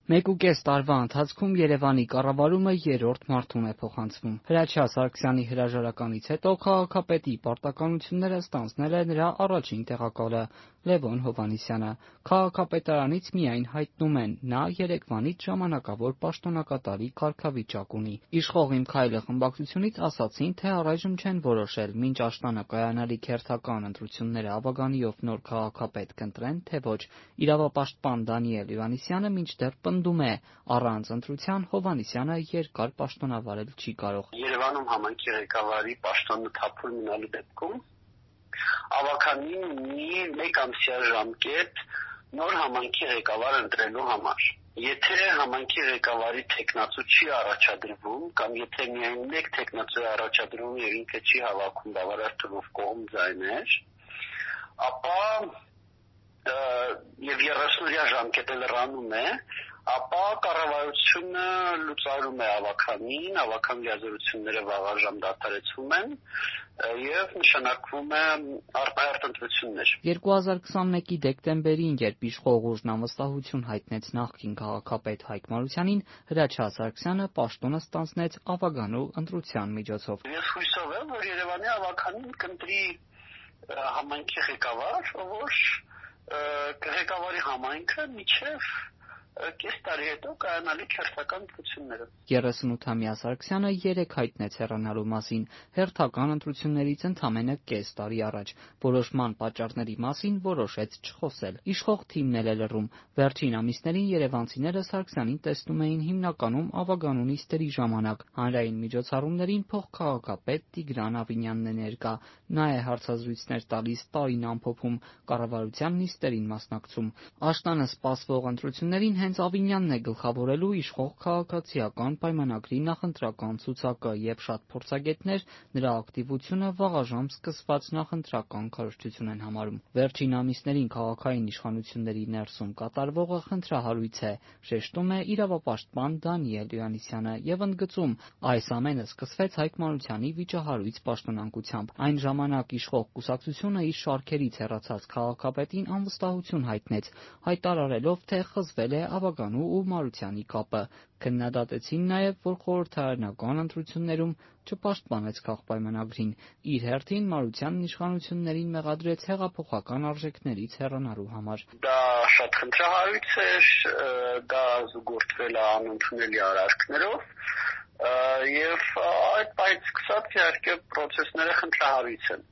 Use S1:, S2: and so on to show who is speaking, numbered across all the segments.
S1: 1.5 տարվա ընթացքում Երևանի կառավարումը երրորդ մարդուն է փոխանցվում։ Հրաչյա Սարգսյանի հրաժարականից հետո քաղաքապետի պարտականությունները ստանձնել է նրա առաջին տեղակալը՝ Լևոն Հովհաննիսյանը։ Քաղաքապետարանից միայն հայտնում են՝ նա երեկվանից ժամանակավոր պաշտոնակատարի կարգավիճակ ունի։ Իշխող «Իմ քայլը» խմբակցությունից ասացին, թե առայժմ չեն որոշել՝ մինչ աշնանը կայանալիք հերթական ընտրությունները ավագանիով նոր քաղաքապետ կընտրեն, թե ոչ։ Իրավապաշտպան Դանիել Հովհաննիսյանը մինչդեռ պնդում է՝ առանց ընտրության Հովհաննիսյանը երկար պաշտոնավարել չի կարող։
S2: Երևանում համայնքի ղեկավարի պաշտոնը թափուր մնալու դեպքում ավագանին ունի 1 ամսյա ժամկետ նոր համայնքի ղեկավար ընտրելու համար։ Եթե համայնքի ղեկավարի թեկնածու չի առաջադրվում կամ եթե միայն 1 թեկնածու է առաջադրվում եւ ինքը չի հավաքում բավարար թվով կողմ ձայներ, ապա եւ 30-օրյա ժամկետը լրանում է, ապա կառավարությունը լուծարում է ավագանին, ավագան լիազորությունները վաղաժամ դադարեցվում են եւ նշանակվում է արտահերթ ընտրություններ։
S1: 2021-ի դեկտեմբերին, երբ իշխող ուժն անվստահություն հայտնեց նախկին քաղաքապետ Հայկ Մարությանին, Հրաչյա Սարգսյանը պաշտոնը ստանձնեց ավագանու ընտրության միջոցով։
S2: Ես հույսով եմ, որ Երևանի ավագանին կընտրի համայնքի ղեկավար, որ կղեկավարի համայնքը մինչև կես տարի հետո կայանալիք հերթական ընտրությունները։
S1: 38-ամյա Սարգսյանը երեկ հայտնեց հեռանալու մասին հերթական ընտրություններից ընդամենը կես տարի առաջ։ Որոշման պատճառների մասին որոշեց չխոսել։ Իշխող թիմն էլ է լռում։ Վերջին ամիսներին երևանցիները Սարգսյանին տեսնում էին հիմնականում ավագանու նիստերի ժամանակ։ Հանրային միջոցառումներին փոխքաղաքապետ Տիգրան Ավինյանն է ներկա։ Նա է հարցազրույցներ տալիս, տարին ամփոփում, կառավարության նիստերին մասնակցում։ Աշնանը սպասվող ընտրություններին հենց Ավինյանն է գլխավորելու իշխող քաղաքացիական պայմանագրի նախընտրական ցուցակը, եւ շատ փորձագետներ նրա ակտիվությունը վաղաժամ սկսված նախընտրական քարոզչություն են համարում։ Վերջին ամիսներին քաղաքային իշխանությունների ներսում կատարվողը խնդրահարույց է, շեշտում է իրավապաշտպան Դանիել Հովհաննիսյանը եւ ընդգծում՝ այս ամենը սկսվեց Հայկ Մարությանի վիճահարույց պաշտոնանկությամբ։ Այն ժամանակ իշխող կուսակցությունը իր շարքերից հեռացած քաղաքապետին անվստահություն հայտնեց, հայտարարելով, թե խզվել է ավագանու ու Մարությանի կապը։ Քննադատեցին նաև, որ խորհրդարանական ընտրություններում չպաշտպանեց քաղպայմանագրին։ Իր հերթին Մարությանն իշխանություններին մեղադրեց հեղափոխական արժեքներից հեռանալու համար։
S2: Դա շատ խնդրահարույց էր, դա զուգորդվել է անընդունելի արարքներով եւ այդ պահից սկսած իհարկե process-ները խնդրահարույց են։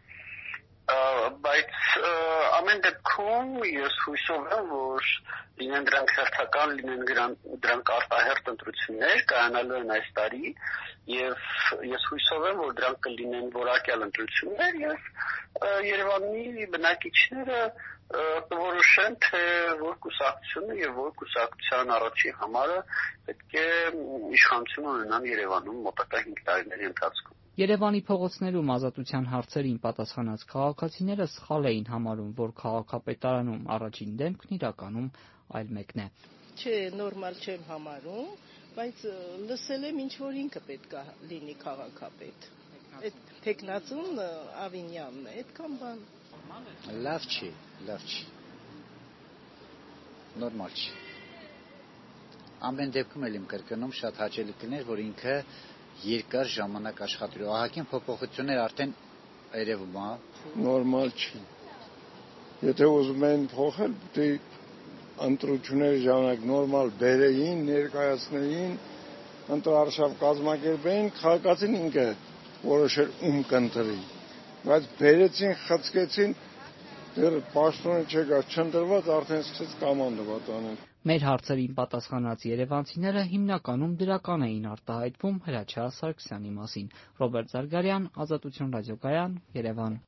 S2: Բայց ամեն դեպքում ես հույսով եմ, որ լինեն դրանք հերթական, լինեն դրանք արտահերթ ընտրություններ կայանալու են այս տարի եւ ես հույսով եմ, որ դրանք կլինեն որակյալ ընտրություններ եւ Երևանի բնակիչները կորոշեն, թե որ կուսակցությունը եւ որ կուսակցության առաջին համարը պետք է իշխանություն ունենան Երևանում մոտակա 5 տարիների ընթացքում։
S1: Երևանի փողոցներում ազատության հարցերին պատասխանած քաղաքացիները սխալ էին համարում, որ քաղաքապետարանում առաջին դեմքն իրականում այլ մեկն է։
S3: Չէ, նորմալ չեմ համարում, բայց լսել եմ ինչ որ ինքը պետք է լինի քաղաքապետ։ Այդ տեխնացուն Ավինյանն է, այդքան բան։
S4: Լավ չի։ Նորմալ չի։ Ամեն դեպքում էլ իմ կրկնում շատ հաճելի կներ, որ ինքը երկար ժամանակ աշխատելու ահագին փոփոխություններ արդեն երևում է։
S5: Նորմալ չի։ Եթե ուզում են փոխել, պետք է ընտրությունների ժամանակ նորմալ բերեին, ներկայացնեին, ընտրարշավ կազմակերպեին, քաղաքացին ինքը որոշել ում կընտրի։ Բայց բերեցին, խցկեցին, դեռ պաշտոնը չեկա, չընտրված արդեն սկսեց կամանդovat անել։
S1: Մեր հարցերին պատասխանած երևանցիները հիմնականում դրական էին արտահայտվում Հրաչյա Սարգսյանի մասին։ Ռոբերտ Զարգարյան, Ազատություն ռադիոկայան, Երևան։